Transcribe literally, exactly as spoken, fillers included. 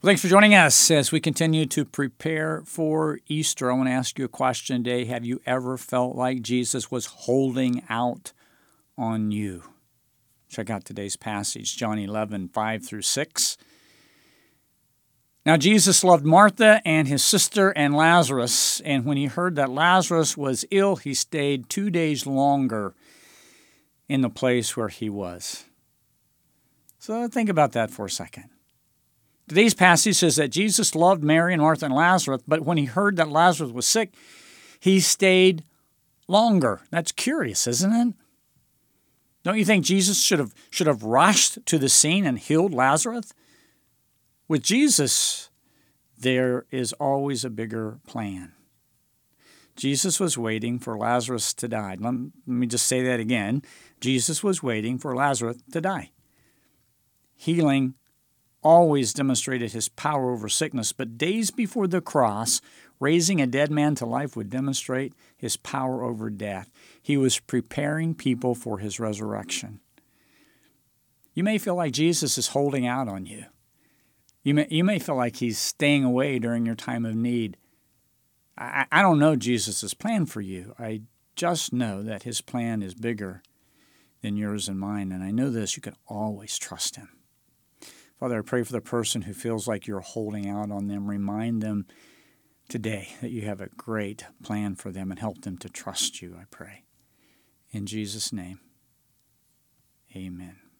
Well, thanks for joining us as we continue to prepare for Easter. I want to ask you a question today. Have you ever felt like Jesus was holding out on you? Check out today's passage, John eleven, five through six. Now Jesus loved Martha and his sister and Lazarus, and when he heard that Lazarus was ill, he stayed two days longer in the place where he was. So think about that for a second. Today's passage says that Jesus loved Mary and Martha and Lazarus, but when he heard that Lazarus was sick, he stayed longer. That's curious, isn't it? Don't you think Jesus should have should have rushed to the scene and healed Lazarus? With Jesus, there is always a bigger plan. Jesus was waiting for Lazarus to die. Let me just say that again. Jesus was waiting for Lazarus to die. Healing always demonstrated his power over sickness, but days before the cross, raising a dead man to life would demonstrate his power over death. He was preparing people for his resurrection. You may feel like Jesus is holding out on you. You may, you may feel like he's staying away during your time of need. I, I don't know Jesus' plan for you. I just know that his plan is bigger than yours and mine, and I know this, you can always trust him. Father, I pray for the person who feels like you're holding out on them. Remind them today that you have a great plan for them and help them to trust you, I pray. In Jesus' name, amen.